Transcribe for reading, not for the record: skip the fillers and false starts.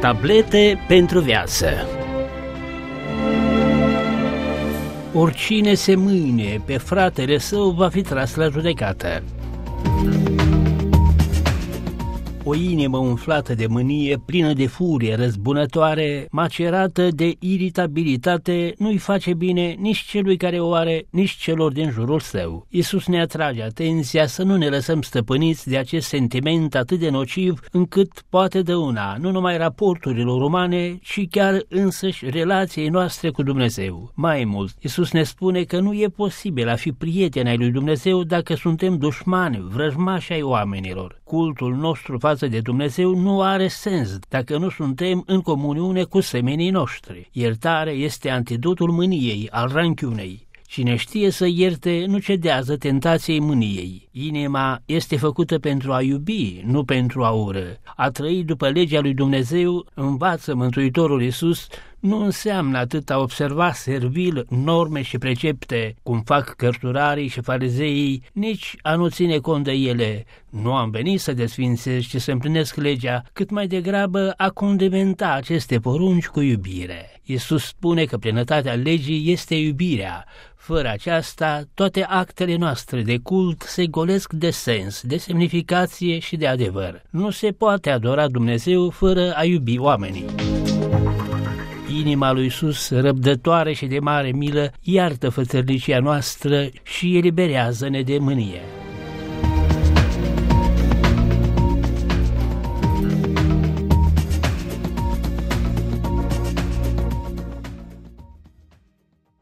Tablete pentru viață. Oricine se mâine pe fratele său va fi tras la judecată. O inimă umflată de mânie, plină de furie răzbunătoare, macerată de iritabilitate, nu-i face bine nici celui care o are, nici celor din jurul său. Iisus ne atrage atenția să nu ne lăsăm stăpâniți de acest sentiment atât de nociv, încât poate dăuna nu numai raporturilor umane, ci chiar însăși relației noastre cu Dumnezeu. Mai mult, Iisus ne spune că nu e posibil a fi prieteni ai lui Dumnezeu dacă suntem dușmani, vrăjmași ai oamenilor. Cultul nostru față de Dumnezeu nu are sens dacă nu suntem în comuniune cu semenii noștri. Iertarea este antidotul mâniei, al ranchiunei. Cine știe să ierte nu cedează tentației mâniei. Inima este făcută pentru a iubi, nu pentru a ură. A trăi după legea lui Dumnezeu, învață Mântuitorul Iisus, nu înseamnă atât a observa servil norme și precepte, cum fac cărturarii și farizeii, nici a nu ține cont de ele. Nu am venit să desfințez și să împlinesc legea, cât mai degrabă a condimenta aceste porunci cu iubire. Iisus spune că plinătatea legii este iubirea. Fără aceasta, toate actele noastre de cult se golesc de sens, de semnificație și de adevăr. Nu se poate adora Dumnezeu fără a iubi oamenii. Inima lui Iisus, răbdătoare și de mare milă, iartă fățărnicia noastră și eliberează-ne de mânie.